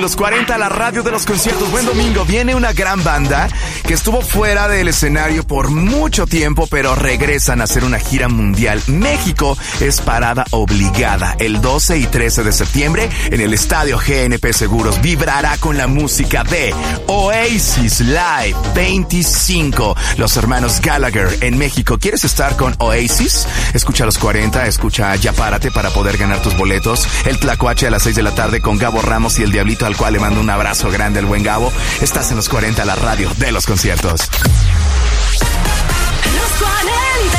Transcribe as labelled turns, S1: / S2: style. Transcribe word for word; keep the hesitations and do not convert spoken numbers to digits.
S1: en los cuarenta, la radio de los conciertos. Buen domingo. Viene una gran banda que estuvo fuera del escenario por mucho tiempo, pero regresan a hacer una gira mundial. México es parada obligada. El doce y trece de septiembre en el estadio G N P Seguros vibrará con la música de Oasis Live veinticinco. Los hermanos Gallagher en México. ¿Quieres estar con Oasis? Escucha los cuarenta, escucha Ya Párate para poder ganar tus boletos. El Tlacuache a las seis de la tarde con Gabo Ramos y el Diablito, al cual le mando un abrazo grande al buen Gabo. Estás en los cuarenta, la radio de los conciertos.
S2: Los cuarenta.